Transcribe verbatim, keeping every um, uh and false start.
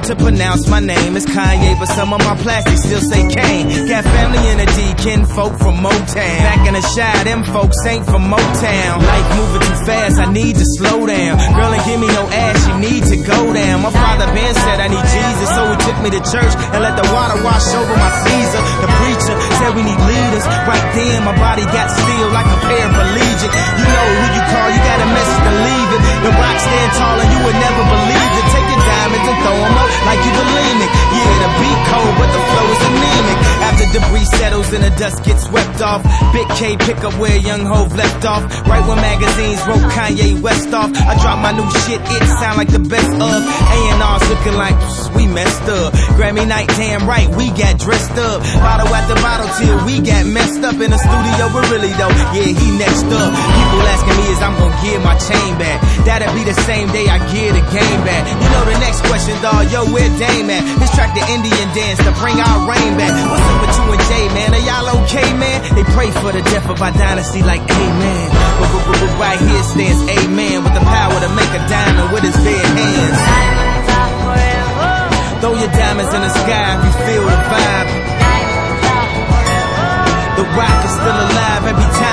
to pronounce my name. It's Kanye, but some of my plastics still say Kane. Got family in a D, kin folk from Motown. Back in the shy, them folks ain't from Motown. Life moving too fast, I need to slow down. Girl, ain't give me no ass, you need to go down. My father Ben said I need Jesus, so he took me to church and let the water wash over my Caesar. The preacher said we need leaders. Right then, my body got steel like a paraplegic. You know who you call, you got a message to leave it. The rock stand tall and you would never believe it. Take your diamonds and throw them up like you bulimic. Yeah, the beat cold, but the flow is anemic. After debris settles and the dust gets swept off, Big K pick up where Young Hov left off. Right when magazines wrote Kanye West off, I drop my new shit, it sound like the best of. A and R's looking like we messed up. Grammy night, damn right, we got dressed up. Bottle after bottle till we got messed up in the studio, but really though, yeah, he next up. People asking me is I'm gonna give my chain back. That'll be the same day I give the game back. You know the next question, dawg, yo, where Dame at? This track the Indian dance to bring our rain back. What's up with you and Jay, man? Are y'all okay, man? They pray for the death of our dynasty like amen. But, but, but, but right here stands amen, with the power to make a diamond with his bare hands. Throw your diamonds in the sky if you feel the vibe. The rock is still alive every time